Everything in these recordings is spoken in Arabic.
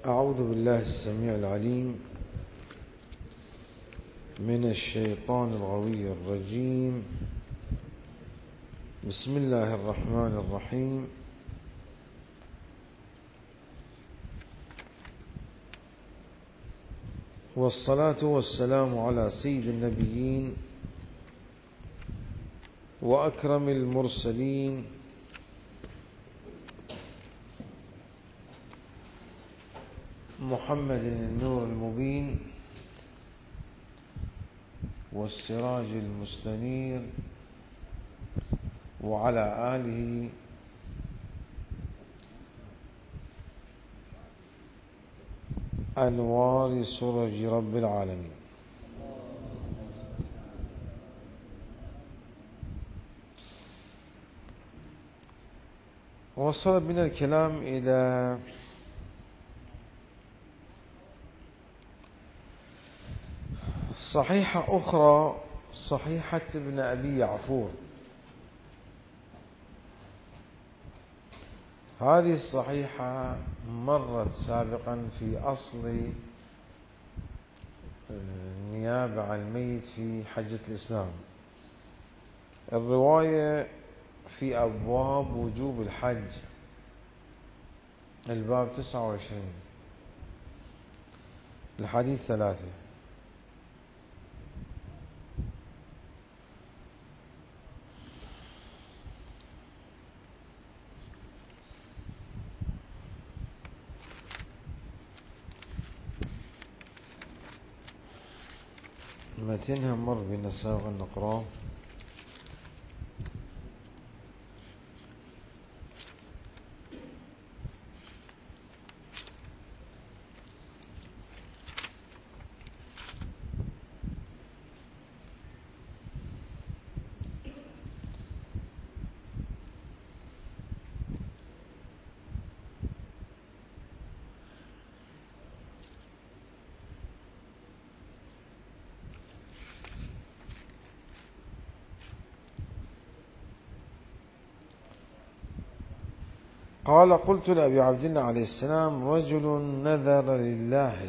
أعوذ بالله السميع العليم من الشيطان الغوي الرجيم. بسم الله الرحمن الرحيم. والصلاة والسلام على سيد النبيين وأكرم المرسلين محمد النور المبين والسراج المستنير وعلى آله أنوار سرج رب العالمين. وصل بنا الكلام إلى صحيحة أخرى، صحيحة ابن أبي يعفور. هذه الصحيحة مرت سابقا في أصل النيابة عن الميت في حجة الإسلام. الرواية في أبواب وجوب الحج، الباب 29، الحديث 3. متنها مر بنا سابقا نقرأه. قال: قلت لأبي عبد الله عليه السلام: رجل نذر لله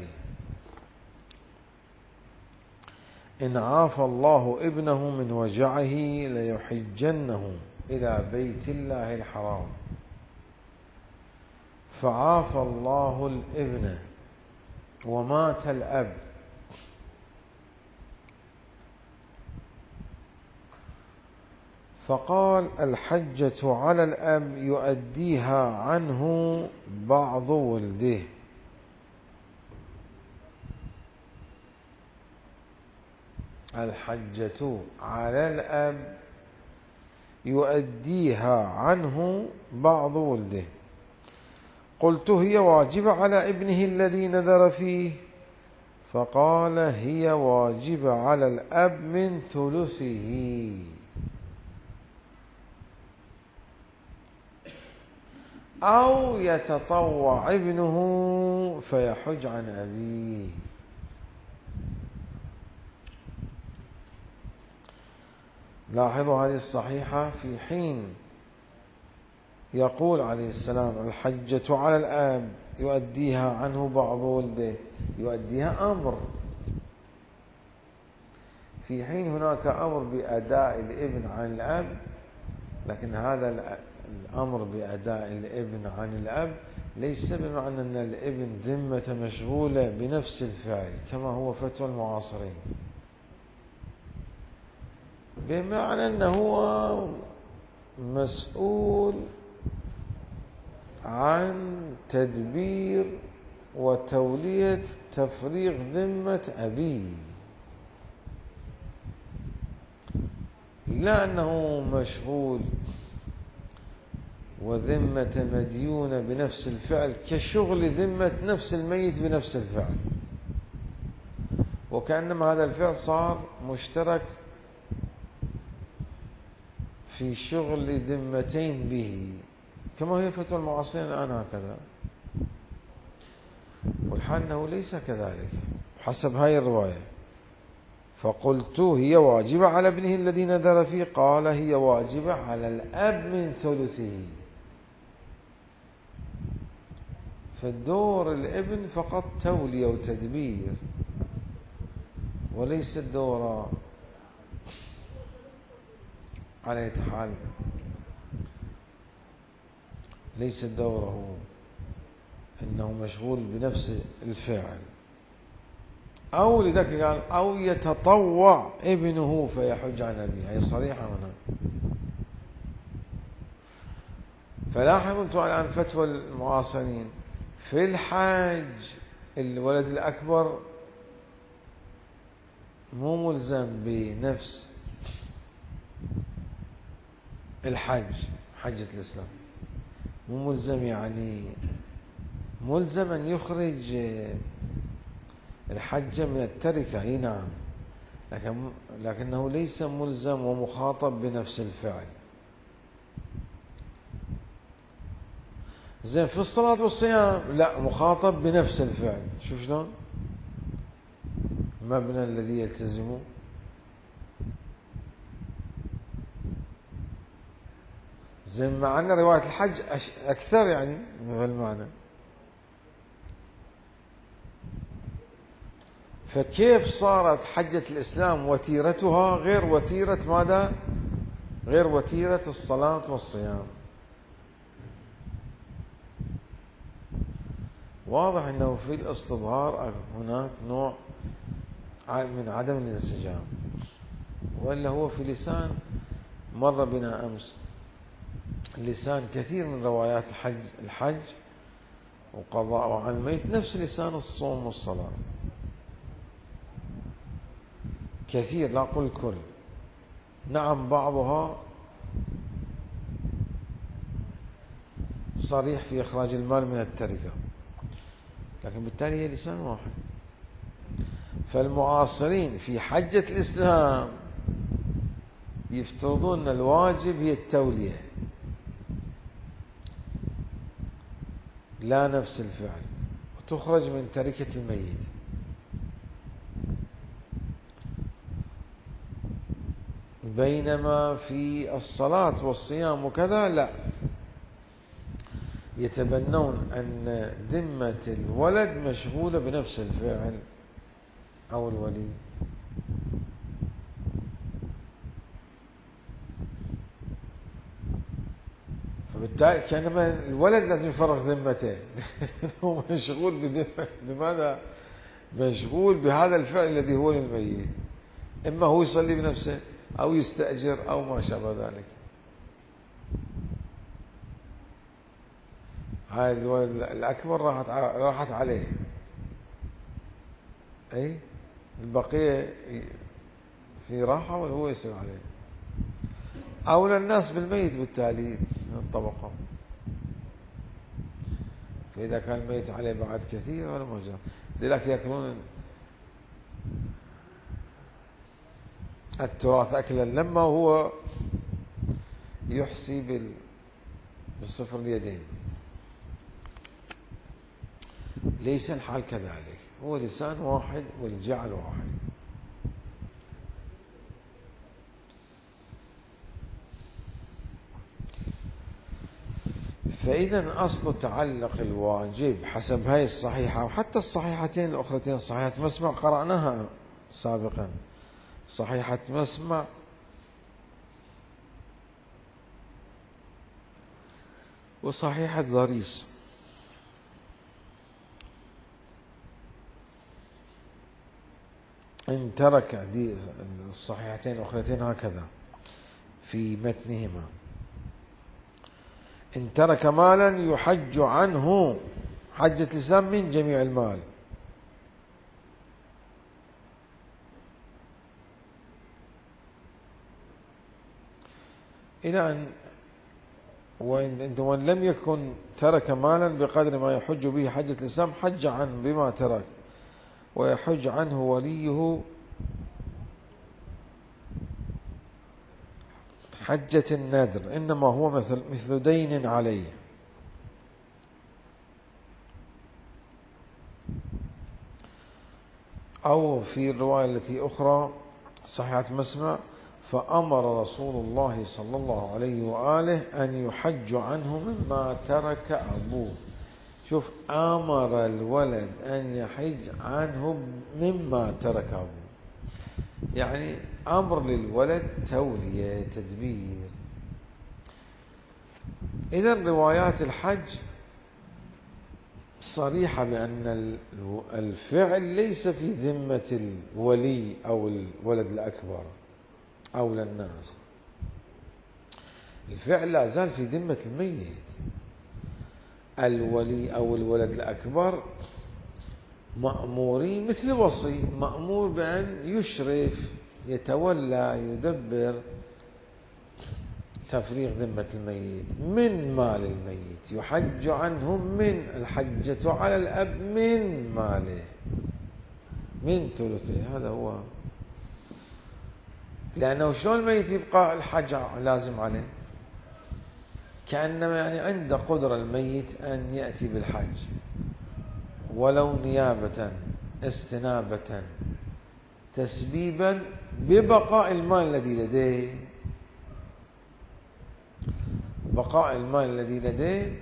إن عافى الله ابنه من وجعه ليحجنه إلى بيت الله الحرام، فعافى الله الابن ومات الأب، فقال: الحجة على الأب يؤديها عنه بعض ولده. الحجة على الأب يؤديها عنه بعض ولده. قلت: هي واجبة على ابنه الذي نذر فيه؟ فقال: هي واجبة على الأب من ثلثه، أو يتطوع ابنه فيحج عن أبيه. لاحظوا هذه الصحيحة، في حين يقول عليه السلام: الحجة على الأب يؤديها عنه بعض ولده، يؤديها أمر، في حين هناك أمر بأداء الابن عن الأب، لكن هذا الأمر بأداء الابن عن الأب ليس بمعنى أن الابن ذمة مشغولة بنفس الفعل كما هو فتوى المعاصرين، بمعنى أنه هو مسؤول عن تدبير وتولية تفريغ ذمة أبيه، لا أنه مشغول وذمة مديونة بنفس الفعل كشغل ذمة نفس الميت بنفس الفعل، وكأنما هذا الفعل صار مشترك في شغل ذمتين به، كما هي فتوى المعاصرين الآن هكذا، والحال أنه ليس كذلك حسب هاي الرواية. فقلت: هي واجبة على ابنه الذي نذر فيه؟ قال: هي واجبة على الأب من ثلثه. فالدور الابن فقط تولية وتدبير، وليس الدور على أي حال، ليس دوره أنه مشغول بنفس الفعل. أو لذلك قال أو يتطوع ابنه فيحج عن أبيه، هي صريحة هنا. فلاحظوا أنتم الآن فتوى المعاصرين في الحج، الولد الأكبر مو ملزم بنفس الحج، حجة الإسلام مو ملزم، يعني ملزم أن يخرج الحج من التركة، اي نعم، لكنه ليس ملزم ومخاطب بنفس الفعل. زين في الصلاة والصيام لا، مخاطب بنفس الفعل. شوف شلون المبنى الذي يلتزمه. زين مع أن رواية الحج أكثر يعني بهالمعنى. فكيف صارت حجة الإسلام وتيرتها غير وتيرة ماذا؟ غير وتيرة الصلاة والصيام. واضح أنه في الاستظهار هناك نوع من عدم الانسجام، وإلا هو في لسان مر بنا أمس، لسان كثير من روايات الحج وقضاء عن الميت نفس لسان الصوم والصلاة، كثير لا أقول الكل. نعم بعضها صريح في إخراج المال من التركة، لكن بالتالي هي لسان واحد. فالمعاصرين في حجة الإسلام يفترضون أن الواجب هي التولية لا نفس الفعل، وتخرج من تركة الميت. بينما في الصلاة والصيام وكذا لا، يتبنون أن ذمة الولد مشغولة بنفس الفعل أو الولي. فبالتالي كانما الولد لازم يفرغ ذمته هو مشغول بماذا؟ مشغول بهذا الفعل الذي هو للميت، إما هو يصلي بنفسه أو يستأجر أو ما شابه ذلك. هاي الولد الأكبر راحت عليه، أي البقية في راحة ولا هو يصير عليه. أولى الناس بالميت بالتالي من الطبقة، فإذا كان الميت عليه بعد كثير ولا مجرد، لذلك يأكلون التراث أكلا لما هو يحصي بالصفر اليدين. ليس الحال كذلك، هو لسان واحد والجعل واحد. فإذا أصل تعلق الواجب حسب هاي الصحيحة، وحتى الصحيحتين الأخرتين، صحيحة مسمع قرأناها سابقا، صحيحة مسمع وصحيحة ضريس، إن ترك دي الصحيحتين الأخرتين هكذا في متنهما: إن ترك مالا يحج عنه حجة الإسلام من جميع المال. إلى أن وإن لم يكن ترك مالا بقدر ما يحج به حجة الإسلام حج عنه بما ترك، ويحج عنه وليه حجة النذر، إنما هو مثل دين عليه. أو في الرواية التي أخرى صحيحة مسمع: فأمر رسول الله صلى الله عليه وآله أن يحج عنه مما ترك أبوه. شوف، أمر الولد أن يحج عنه مما ترك أبوه، يعني أمر للولد تولية تدبير. إذا روايات الحج صريحة بأن الفعل ليس في ذمة الولي أو الولد الأكبر أو للناس، الفعل لا زال في ذمة الميت. الولي أو الولد الأكبر مأمورين مثل الوصي، مأمور بأن يشرف، يتولى، يدبر تفريغ ذمة الميت من مال الميت، يحج عنهم من الحجة على الأب من ماله، من ثلثه. هذا هو، لأنه شلون الميت يبقى الحج لازم عليه؟ كأنما يعني عنده قدرة الميت أن يأتي بالحج ولو نيابة، استنابة، تسبيبا، ببقاء المال الذي لديه. بقاء المال الذي لديه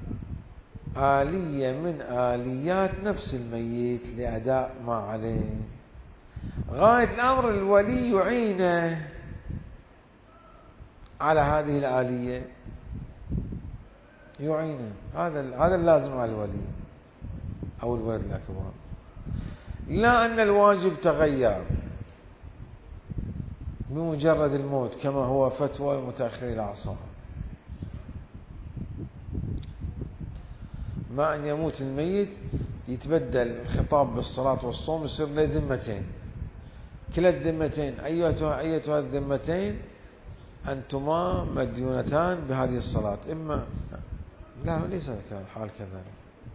آلية من آليات نفس الميت لأداء ما عليه. غاية الأمر الولي يعينه على هذه الآلية، يعينه. هذا اللازم على الولي أو الولد الأكبر. لا أن الواجب تغير بمجرد الموت كما هو فتوى متأخري الأعصار. مع أن يموت الميت يتبدل الخطاب بالصلاة والصوم، يصير له ذمتين، كلا الذمتين أيتها الذمتين أنتما مديونتان بهذه الصلاة. إما لا، ليس الحال كذلك.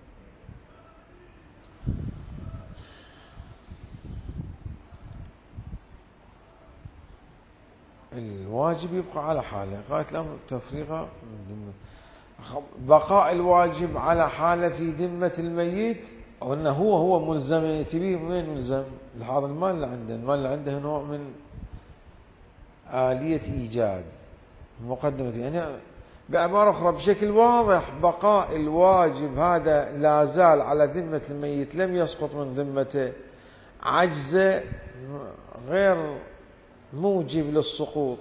الواجب يبقى على حاله غاية الأمر تفريغه من ذمة. بقاء الواجب على حاله في ذمة الميت، وأنه هو ملزم يأتي به. وين ملزم؟ هذا المال اللي عنده، المال اللي عنده نوع من آلية إيجاد مقدمة. يعني بعبارة أخرى بشكل واضح، بقاء الواجب هذا لا زال على ذمة الميت، لم يسقط من ذمته. عجزه غير موجب للسقوط،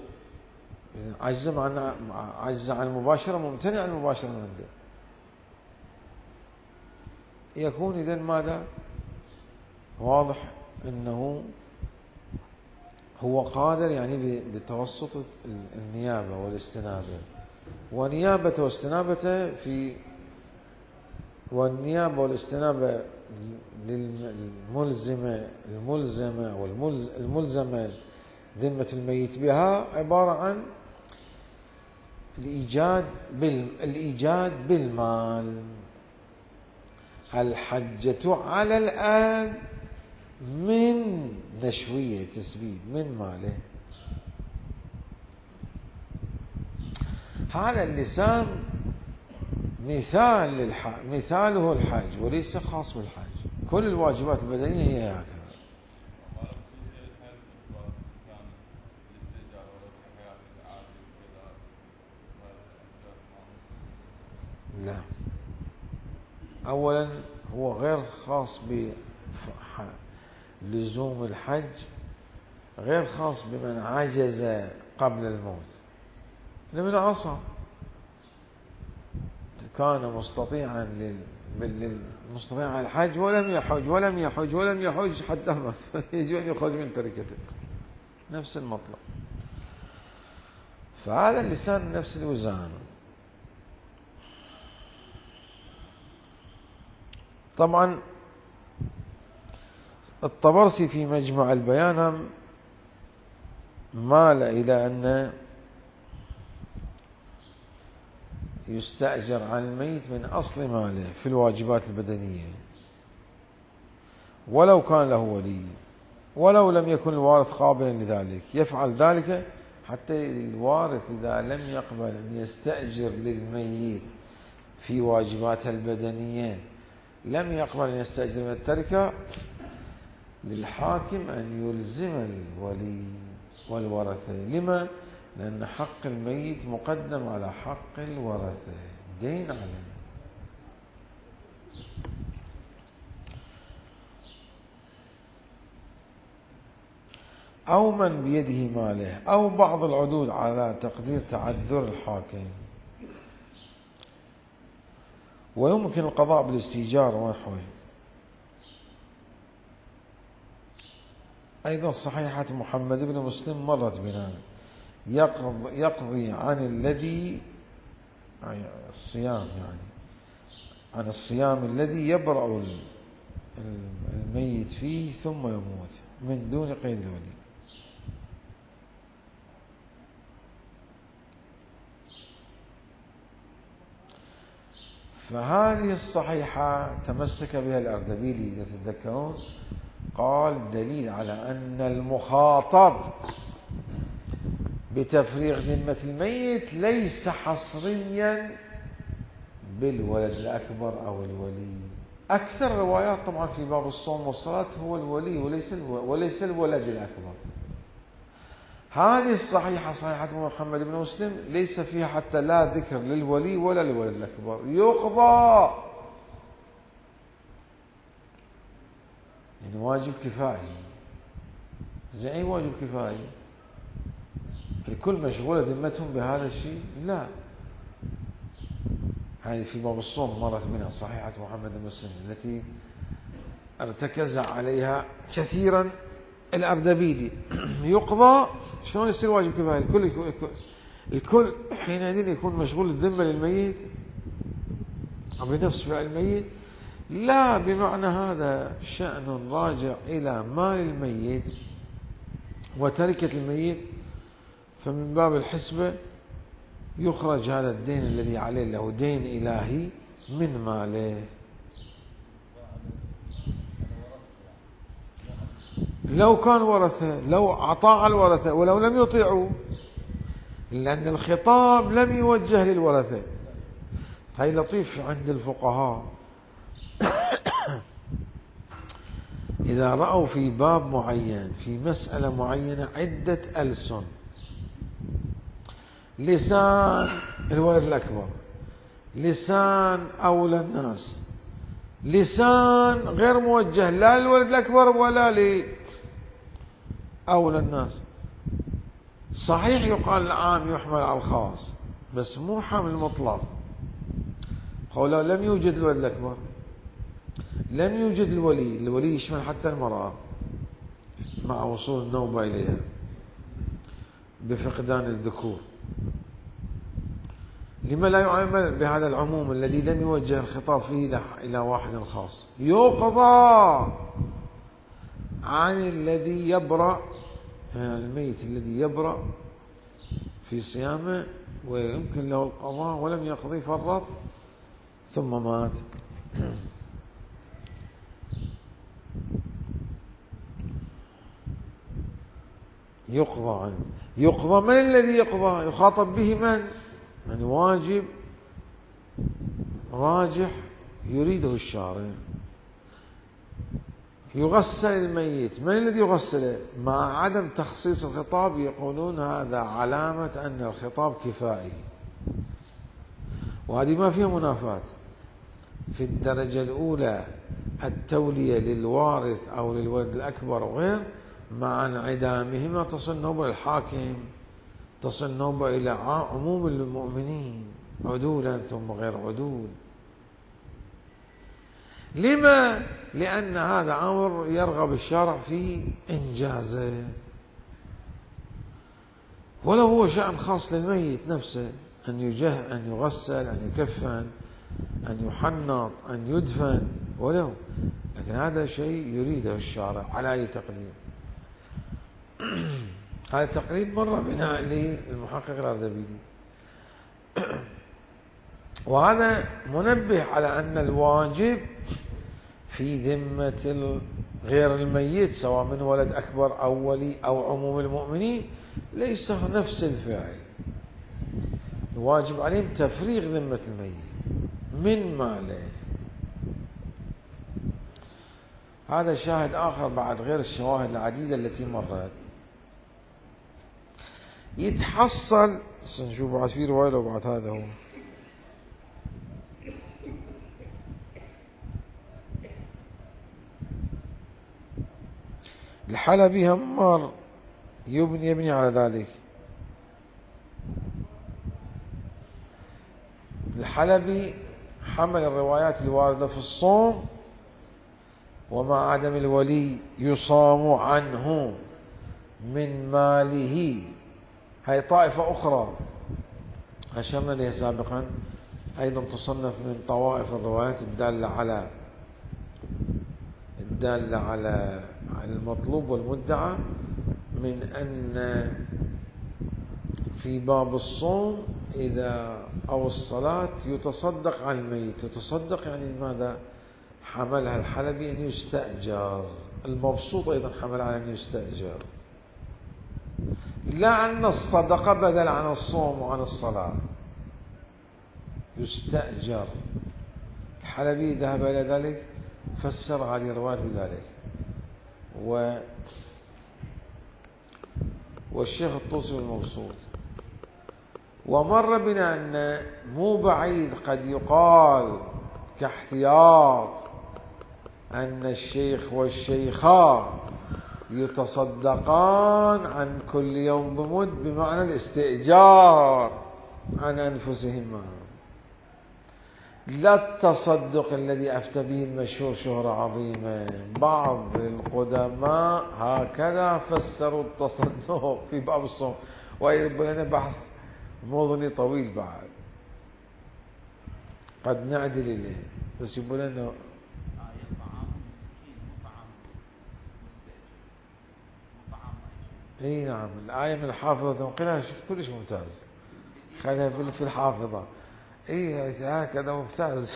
عجز عن المباشرة، ممتنع عن المباشرة من عنده. يكون إذن ماذا؟ واضح أنه هو قادر يعني بتوسط النيابة والاستنابة، ونيابة واستنابة والنيابة والاستنابة الملزمة ذمة الميت بها عبارة عن الإيجاد بالمال. الحجة على الآب من نشوية تسبيب من ماله. هذا اللسان مثاله الحج وليس خاص بالحج. كل الواجبات البدنية هي هكذا. لا، أولا هو غير خاص بلزوم الحج، غير خاص بمن عجز قبل الموت. لمن عصى كان مستطيعا على الحج ولم يحج حتى مات، يجب أن يخرج من تركته. نفس المطلب. فهذا اللسان نفس الوزان. طبعا الطبرسي في مجمع البيان مال إلى أن يستأجر عن الميت من أصل ماله في الواجبات البدنية، ولو كان له ولي، ولو لم يكن الوارث قابلا لذلك. يفعل ذلك حتى الوارث إذا لم يقبل أن يستأجر للميت في واجباته البدنية، لم يقبل أن يستأجر من التركة، للحاكم أن يلزم الولي والورثة. لما؟ لأن حق الميت مقدم على حق الورثة، دين عليه. أو من بيده ماله أو بعض العدود على تقدير تعذر الحاكم. ويمكن القضاء بالاستئجار ونحوه. أيضا صحيحة محمد بن مسلم مرت بنا، يقضي عن الذي الصيام، يعني عن الصيام الذي يبرأ الميت فيه ثم يموت من دون قيد الولي. فهذه الصحيحة تمسك بها الأردبيلي إذا تتذكرون، قال دليل على أن المخاطب بتفريغ ذمة الميت ليس حصريا بالولد الأكبر أو الولي. أكثر الروايات طبعا في باب الصوم والصلاة هو الولي وليس الولد الأكبر. هذه الصحيحة صحيحة محمد بن مسلم ليس فيها حتى لا ذكر للولي ولا للولد الأكبر، يقضى، يعني واجب كفائي. زي أي واجب كفائي؟ الكل مشغولة ذمتهم بهذا الشيء؟ لا. هذه في باب الصوم مرت منها صحيحة محمد بن مسلم التي ارتكز عليها كثيرا الأردبيلي. يقضى، شلون يصير واجب كفاية؟ الكل حينئذ يكون مشغول الذمة للميت أو بنفس فعل الميت؟ لا، بمعنى هذا شأن راجع إلى مال الميت وتركة الميت، فمن باب الحسبة يخرج هذا الدين الذي عليه له دين إلهي من ماله. لو كان ورثة، لو أطاع الورثة ولو لم يطيعوا، لأن الخطاب لم يوجه للورثة. هاي لطيف عند الفقهاء إذا رأوا في باب معين في مسألة معينة عدة ألسن، لسان الولد الأكبر، لسان أولى الناس، لسان غير موجه لا للولد الأكبر ولا لأولى الناس، صحيح يقال العام يحمل على الخاص بس مو حمل مطلق. قوله لم يوجد الولد الأكبر، لم يوجد الولي يشمل حتى المرأة مع وصول النوبة إليها بفقدان الذكور. لما لا يعمل بهذا العموم الذي لم يوجه الخطاب فيه إلى واحد خاص؟ يقضى عن الذي يبرأ، يعني الميت الذي يبرأ في صيامه ويمكن له القضاء ولم يقضي، فرط ثم مات. يقضى عنه. يقضى، من الذي يقضى؟ يخاطب به من؟ يعني واجب راجح يريده الشارع. يغسل الميت، من الذي يغسله؟ مع عدم تخصيص الخطاب يقولون هذا علامة أن الخطاب كفائي، وهذه ما فيها منافاة. في الدرجة الأولى التولية للوارث أو للولد الأكبر وغير، مع انعدامهما تصل نوبة للحاكم، تصل نوبة إلى عموم المؤمنين عدولا ثم غير عدول. لما؟ لأن هذا أمر يرغب الشرع في إنجازه، ولو هو شأن خاص للميت نفسه، أن يغسل، أن يكفن، أن يحنط، أن يدفن، ولو، لكن هذا شيء يريده الشارع على أي تقديم. هذا التقريب مرة بناء للمحقق الأردبيلي. وهذا منبه على أن الواجب في ذمة غير الميت سواء من ولد أكبر أو ولي أو عموم المؤمنين ليس نفس الفعل. الواجب عليهم تفريغ ذمة الميت من ماله. هذا شاهد آخر بعد غير الشواهد العديدة التي مرت. يتحصل نشوف بعد في رواية لو بعد هذا هو الحلبي همار يبني على ذلك. الحلبي حمل الروايات الواردة في الصوم ومع عدم الولي يصام عنه من ماله. هاي طائفة أخرى أشرنا لها سابقا، أيضا تصنف من طوائف الروايات الدالة على المطلوب والمدعى، من أن في باب الصوم أو الصلاة يتصدق عن الميت. يتصدق يعني ماذا؟ حملها الحلبي أن يستأجر، المبسوط أيضا حمل على أن يستأجر، لا أن الصدقة بدل عن الصوم وعن الصلاة، يستأجر. الحلبي ذهب إلى ذلك، فسر هذه الرواية بذلك. والشيخ الطوسي المبسوط. ومر بنا أن مو بعيد قد يقال كاحتياط أن الشيخ والشيخة يتصدقان عن كل يوم بمد، بمعنى الاستئجار عن أنفسهما، لا التصدق الذي أفتى به المشهور شهرة عظيمة. بعض القدماء هكذا فسروا التصدق في باب الصوم، ويبقى لنا بحث مضني طويل بعد قد نعدل إليه، بس يقول لنا اي نعم. الآية من الحافظة تنقلها كلش ممتاز، خليها في الحافظة. اي هكذا ممتاز.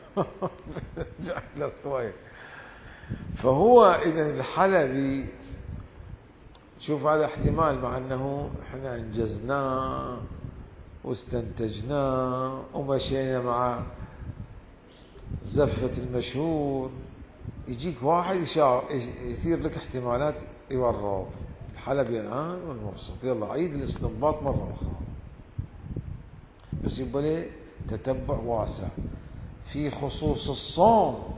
فهو إذا الحلبي، شوف هذا احتمال، مع أنه احنا أنجزناه واستنتجناه ومشينا مع زفة المشهور، يجيك واحد يثير لك احتمالات يورط. الحلبي الآن والمبسوط، يلا عيد الاستنباط مرة أخرى، بس يبقى لي تتبع واسع في خصوص الصوم.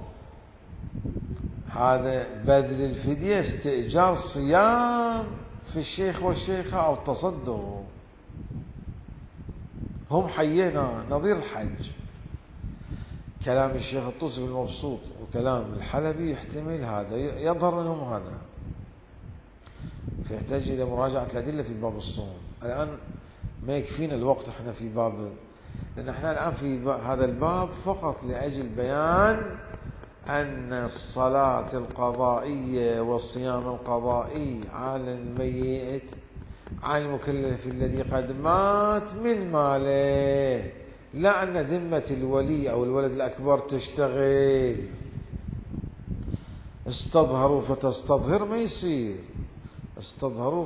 هذا بذل الفدية، استئجار صيام في الشيخ والشيخة أو التصدق، هم حيينا نظير الحج. كلام الشيخ الطوسي المبسوط وكلام الحلبي يحتمل هذا، يظهر منهم هذا، فيحتاج إلى مراجعة الأدلة في باب الصوم. الآن ما يكفينا الوقت احنا في باب، لأن احنا الآن في هذا الباب فقط لأجل بيان أن الصلاة القضائية والصيام القضائي على الميت، على المكلف الذي قد مات من ماله، لا أن ذمة الولي أو الولد الأكبر تشتغل. استظهروا فتستظهر ما يصير، استظهروا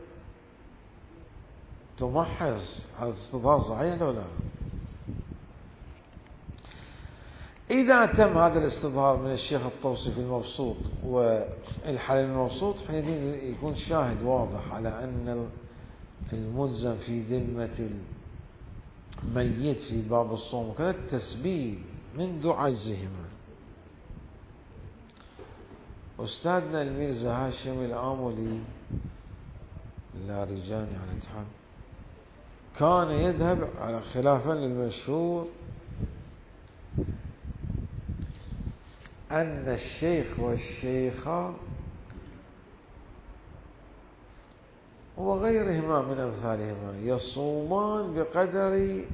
فتمحص. هذا استظهار صحيح ولا لا؟ إذا تم هذا الاستظهار من الشيخ الطوسي في المبسوط والحلبي المبسوط، حينئذ يكون شاهد واضح على أن الملزم في ذمة الميت في باب الصوم وكذا التسبيل منذ عجزهما. أستاذنا الميرزا هاشم الآملي اللارجاني على الاتحاد كان يذهب على خلافا للمشهور أن الشيخ والشيخة وغيرهما من أمثالهما يصومان بقدر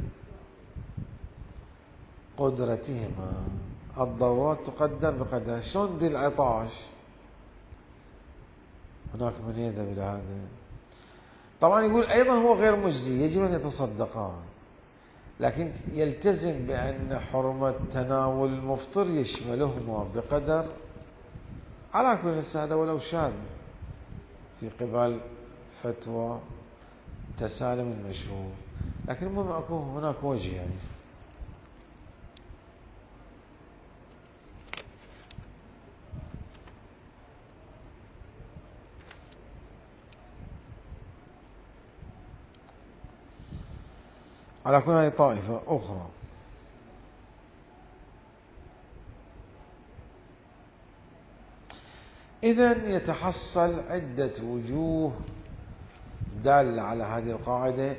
قدرتهما، الضرورات تقدر بقدرها. شلون دي العطاش؟ هناك من يذهب إلى هذا. طبعا يقول أيضا هو غير مجزي، يجب أن يتصدقان، لكن يلتزم بأن حرمة تناول المفطر يشملهما بقدر، على كل هذا ولو شاذ في قبال فتوى تسالم المشهور، لكن المهم هناك وجه يعني. على كل هذه طائفة أخرى. إذن يتحصل عدة وجوه دالة على هذه القاعدة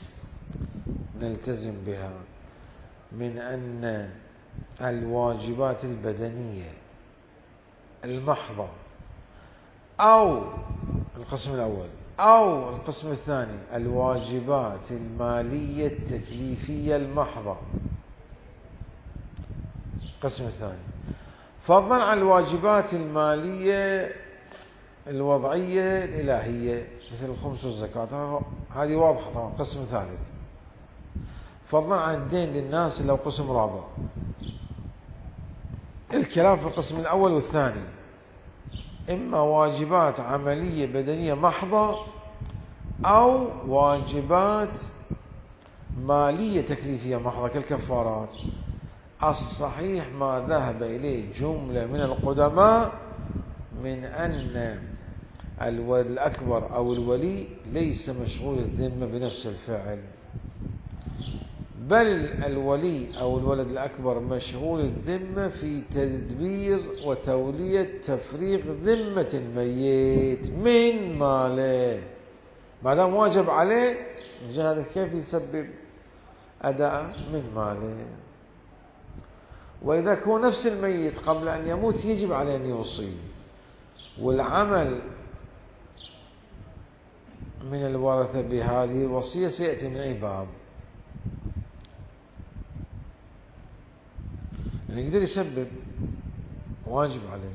نلتزم بها، من أن الواجبات البدنية المحضة أو القسم الأول أو القسم الثاني الواجبات المالية التكليفية المحضة، القسم الثاني، فضلا عن الواجبات المالية الوضعية الإلهية مثل الخمس والزكاة، هذه واضحة طبعا، قسم ثالث، فضلا عن الدين للناس اللي هو قسم رابع. الكلام في القسم الأول والثاني إما واجبات عملية بدنية محضة أو واجبات مالية تكليفية محضة كالكفارات. الصحيح ما ذهب إليه جملة من القدماء من أن الولد الأكبر أو الولي ليس مشغول الذمة بنفس الفعل، بل الولي أو الولد الأكبر مشغول الذمة في تدبير وتولية تفريغ ذمة الميت من ماله، ما دام واجب عليه هذا كيف يسبب أداء من ماله. وإذا كان نفس الميت قبل أن يموت يجب عليه أن يوصي، والعمل من الورثة بهذه الوصية سيأتي من أي باب، يعني يقدر يسبب واجب عليه.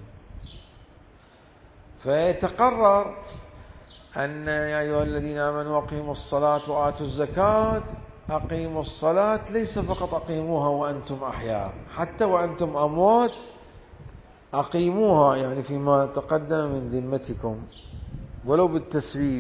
فيتقرر أن يا أيها الذين آمنوا أقيموا الصلاة وآتوا الزكاة، أقيموا الصلاة ليس فقط أقيموها وأنتم أحياء، حتى وأنتم أموات أقيموها، يعني فيما تقدم من ذمتكم ولو بالتسبيب.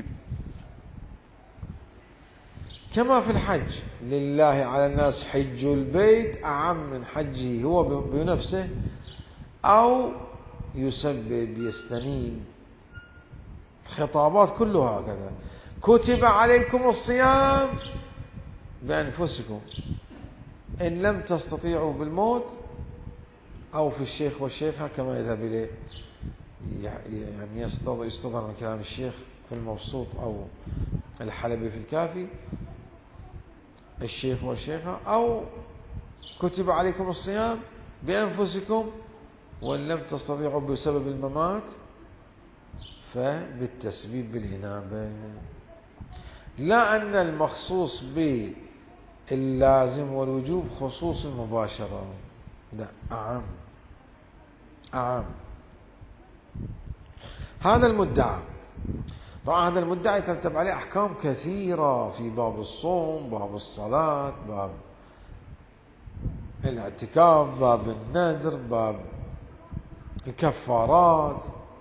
كما في الحج، لله على الناس حج البيت أعم من حجه هو بنفسه أو يسبب يستنيب، خطابات كلها هكذا. كتب عليكم الصيام بأنفسكم إن لم تستطيعوا بالموت، أو في الشيخ والشيخة كما يذهب إليه، يعني يستظهر من كلام الشيخ في المبسوط أو الحلبي في الكافي، الشيخ والشيخة، أو كتب عليكم الصيام بأنفسكم وإن لم تستطيعوا بسبب الممات فبالتسبيب بالإنابة. لا أن المخصوص باللازم والوجوب خصوص مباشرة، لا، أعم. هذا المدعى، طبعا هذا المدعى يترتب عليه أحكام كثيرة في باب الصوم، باب الصلاة، باب الاعتكاف، باب النذر، باب الكفارات.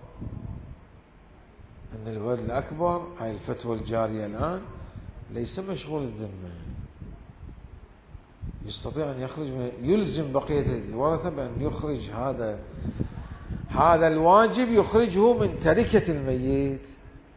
أن الولد الأكبر، هاي الفتوى الجارية الآن، ليس مشغول الذمة، يستطيع أن يخرج يلزم بقية الورثة بأن يخرج هذا الواجب، يخرجه من تركة الميت.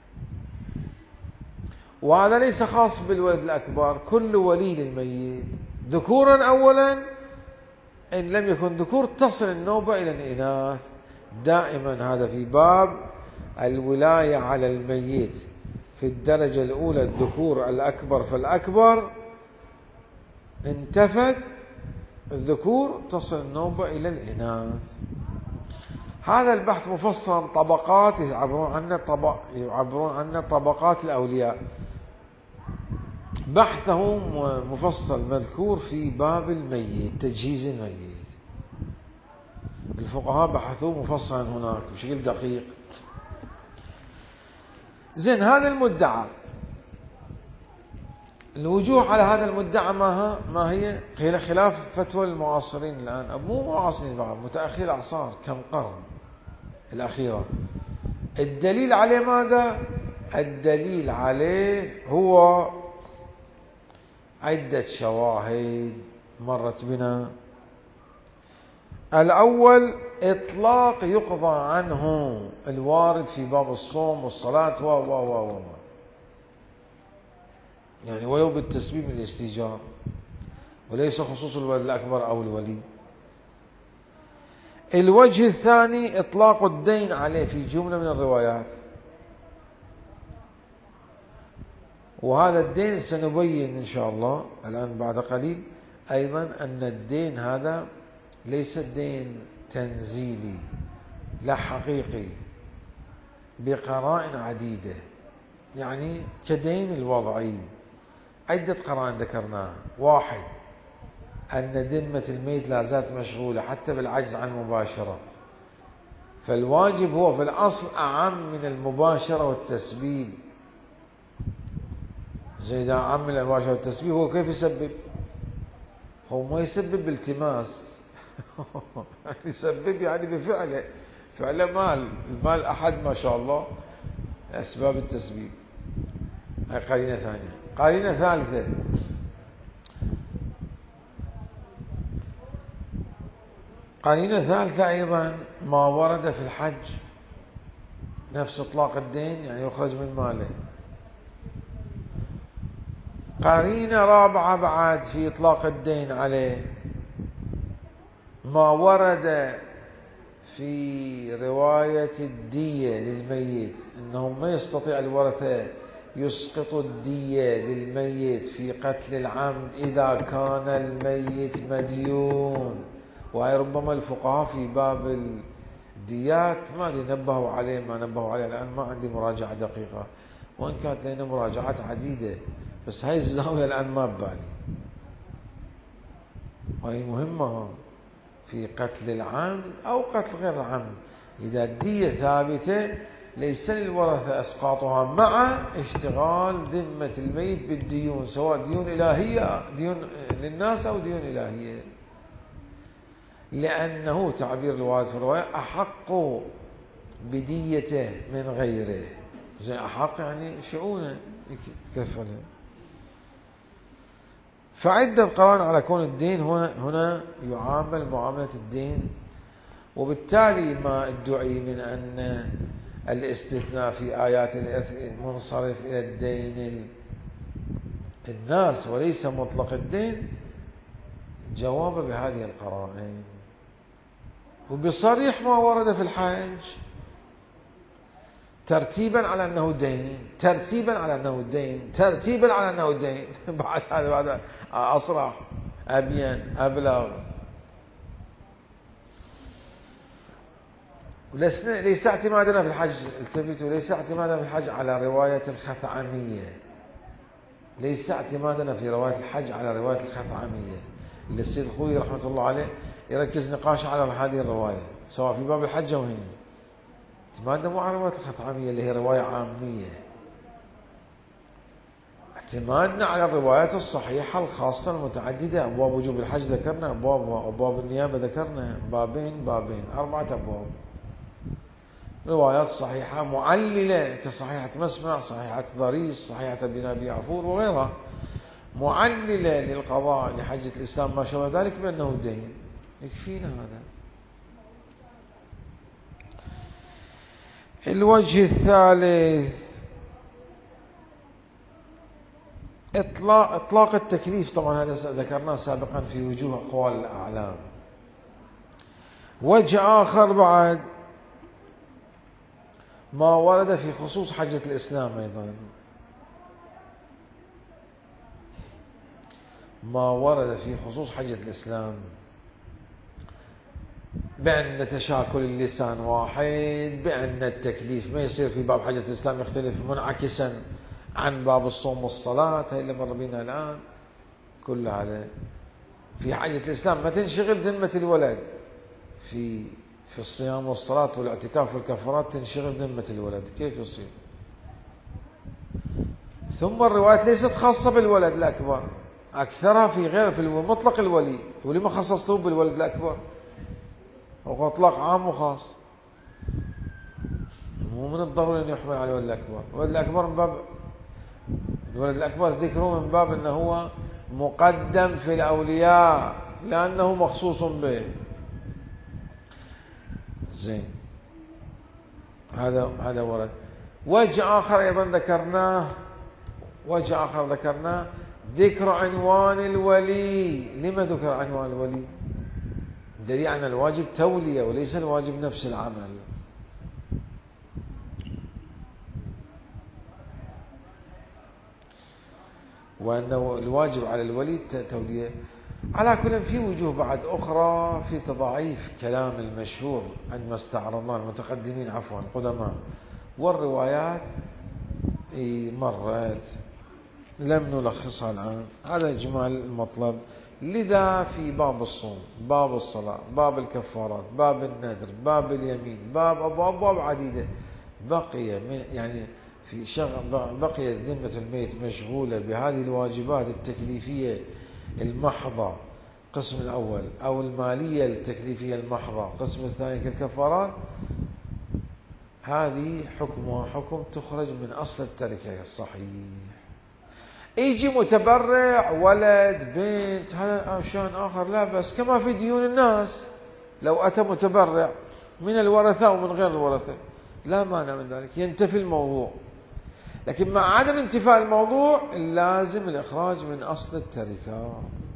وهذا ليس خاص بالولد الأكبر، كل ولي للميت ذكورا أولا، إن لم يكن ذكور تصل النوبة إلى الإناث. دائما هذا في باب الولاية على الميت في الدرجة الأولى الذكور الأكبر فالأكبر، انتفت الذكور تصل النوبة إلى الإناث. هذا البحث مفصل طبقات يعبرون عنه طبقات الأولياء، بحثه مفصل مذكور في باب الميت، تجهيز الميت، الفقهاء بحثوه مفصلا هناك بشكل دقيق. زين، هذا المدعى، الوجوه على هذا المدعى ما هي؟ خلاف فتوى المعاصرين الآن، مو معاصرين بعض، متأخر الأعصار، كم قرن الأخيرة. الدليل عليه ماذا؟ الدليل عليه هو عدة شواهد مرت بنا. الأول إطلاق يقضى عنه الوارد في باب الصوم والصلاة و يعني ولو بالتسبيب من الاستيجار، وليس خصوص الولد الأكبر أو الولي. الوجه الثاني إطلاق الدين عليه في جملة من الروايات، وهذا الدين سنبين إن شاء الله الآن بعد قليل أيضا أن الدين هذا ليس دين تنزيلي، لا حقيقي، بقرائن عديدة، يعني كدين الوضعي. عدة قرائن ذكرناها. واحد، أن ذمة الميت لا زالت مشغولة حتى بالعجز عن المباشرة، فالواجب هو في الأصل أعم من المباشرة والتسبيب. زي إذا أعم من المباشرة والتسبيب هو كيف يسبب؟ هو ما يسبب بالتماس يسبب يعني بفعله، فعله المال أحد ما شاء الله أسباب التسبيب. هاي قرينة ثانية. قرينة ثالثة، قرينة ثالثة أيضا ما ورد في الحج نفس إطلاق الدين، يعني يخرج من ماله. قرينة رابعة بعد في إطلاق الدين عليه ما ورد في رواية الدية للميت، أنهم ما يستطيع الورثة يسقطوا الدية للميت في قتل العمد إذا كان الميت مديون. وهي ربما الفقهاء في باب الديات ما أدري نبهوا عليه ما نبهوا عليه، الآن ما عندي مراجعة دقيقة، وإن كانت لنا مراجعات عديدة، بس هاي الزاوية الآن ما ببالي، وهي مهمة في قتل العمد أو قتل غير العمد. إذا الدية ثابتة ليس للورثة إسقاطها مع اشتغال ذمة الميت بالديون، سواء ديون إلهية، ديون للناس أو ديون إلهية، لأنه تعبير الوارد في الرواية أحق بديته من غيره. زي أحق يعني شؤونه يتكفله. فعدة قرائن على كون الدين هنا يعامل معاملة الدين، وبالتالي ما ادعي من أن الاستثناء في آيات الإرث منصرف إلى الدين الناس وليس مطلق الدين جواب بهذه القرائن. وبصريح ما ورد في الحج ترتيبا على أنه دين، ترتيبا على أنه دين، ترتيبا على أنه دين بعد هذا أصرح أبين أبلغ. ليس اعتمادنا في الحج، التفتوا، ليس اعتمادنا في الحج على رواية الخثعمية، ليس اعتمادنا في رواية الحج على رواية الخثعمية اللي السيد الخوي رحمة الله عليه يركز نقاش على هذه الرواية سواء في باب الحج أو هنا. اعتمادنا مو على رواية الخثعمية اللي هي رواية عامية، اعتمادنا على الروايات الصحيحة الخاصة المتعددة. أبواب وجوب الحج ذكرنا أبواب النيابة ذكرنا بابين 4 أبواب، روايات صحيحة معللة كصحيحة مسمع، صحيحة ضريس، صحيحة ابن أبي عفور وغيرها، معللة للقضاء لحجة الإسلام ما شابه ذلك بأنه دين، يكفينا هذا. الوجه الثالث إطلاق التكليف، طبعا هذا ذكرناه سابقا في وجوه أقوال الأعلام. وجه آخر بعد ما ورد في خصوص حجة الإسلام، أيضا ما ورد في خصوص حجة الإسلام بأن تشاكل اللسان واحد، بأن التكليف ما يصير في باب حجة الإسلام يختلف منعكسا عن باب الصوم والصلاة، هاي اللي مر بينا الآن. كل هذا في حجة الإسلام ما تنشغل ذمة الولد في الصيام والصلاة والاعتكاف والكفارات، تنشغل ذمة الولد، كيف يصير؟ ثم الروايات ليست خاصة بالولد الأكبر، أكثرها في مطلق الولي. ولما خصصته بالولد الأكبر؟ هو إطلاق عام وخاص، مو من الضروري أن يحمل على الولد الأكبر. الولد الأكبر من باب الولد الأكبر ذكره من باب أنه هو مقدم في الأولياء لأنه مخصوص به. زين، هذا ورد. وجه آخر أيضا ذكرناه ذكر عنوان الولي. لما ذكر عنوان الولي؟ دليل أن الواجب تولية وليس الواجب نفس العمل. وأنه الواجب على الولي توليه. على كل في وجوه بعد أخرى في تضعيف كلام المشهور عندما استعرضنا المتقدمين عفوا القدماء، والروايات مرت لم نلخصها الآن. هذا إجمال المطلب. لذا في باب الصوم، باب الصلاة، باب الكفارات، باب النذر، باب اليمين، أبواب عديدة بقي يعني بقيت ذمة الميت مشغولة بهذه الواجبات التكليفية المحضة القسم الأول، أو المالية التكليفية المحضة القسم الثاني كالكفارات. هذه حكمها حكم تخرج من أصل التركة الصحيح. يجي متبرع ولد بنت هذا شان آخر لا بس، كما في ديون الناس لو أتى متبرع من الورثة ومن غير الورثة لا مانع من ذلك، ينتفي الموضوع. لكن مع عدم انتفاء الموضوع لازم الإخراج من أصل التركة.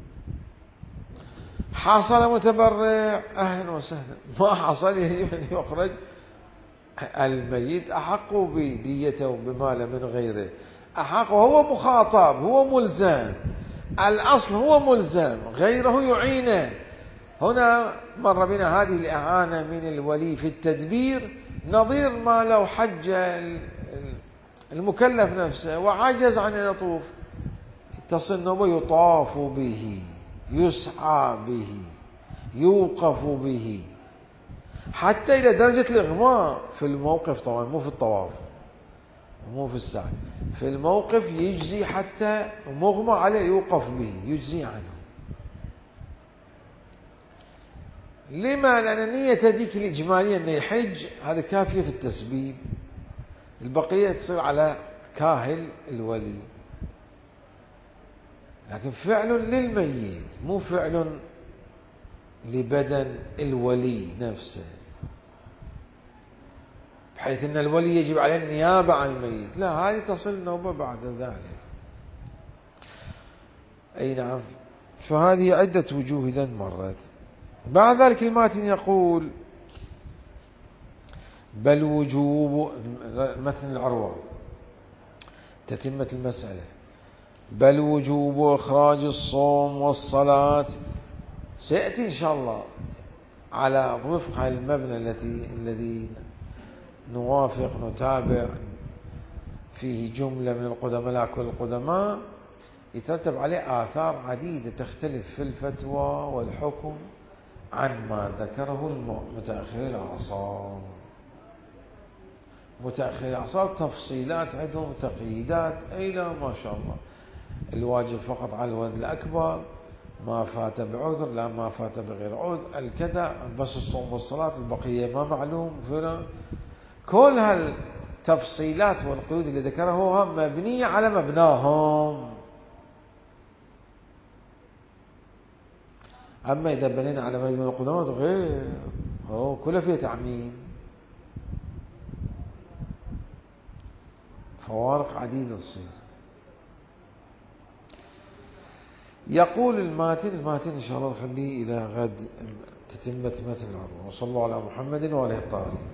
حصل متبرع أهلا وسهلا، ما حصل يجب أن يخرج. الميت أحق بديته وبماله من غيره، أحق، هو مخاطب، هو ملزم، الأصل هو ملزم، غيره يعينه. هنا مر بنا هذه الإعانة من الولي في التدبير نظير ما لو حج المكلف نفسه وعجز عن أن يطوف، تصل نوبة يطاف به، يسعى به، يوقف به، حتى إلى درجة الإغماء في الموقف، طبعا مو في الطواف مو في السعي، في الموقف يجزي حتى مغمى عليه يوقف به يجزي عنه. لما؟ لأن نية ذيك الإجمالية أنه يحج هذا كافية في التسبيب، البقية تصير على كاهل الولي. لكن فعل للميت مو فعل لبدن الولي نفسه، بحيث أن الولي يجب عليه النيابة عن الميت، لا، هذه تصل نوبة بعد ذلك. أي نعم. فهذه عدة وجوه إذا مرت. بعد ذلك الماتن يقول بل وجوب، متن العروة تتمة المسألة، بل وجوب إخراج الصوم والصلاة، سيأتي إن شاء الله على وفق المبنى الذي نوافق نتابع فيه جملة من القدماء، لا كل القدماء، يترتب عليه آثار عديدة تختلف في الفتوى والحكم عن ما ذكره متأخري الأعصار. متأخري الأعصار تفصيلات عندهم، تقييدات إلى ما شاء الله. الواجب فقط على الولد الأكبر، ما فات بعذر، لا ما فات بغير عذر، الكذا، بس الصوم والصلاة، البقية ما معلوم فلان. كل هالتفصيلات والقيود اللي ذكرها مبنية على مبناهم. أما إذا بنينا على مبنى القدماء غير، هو كله فيه تعميم، فوارق عديدة تصير. يقول الماتن إن شاء الله نخليه إلى غد تتمة متن العروة. وصلى الله على محمد وآله الطاهرين.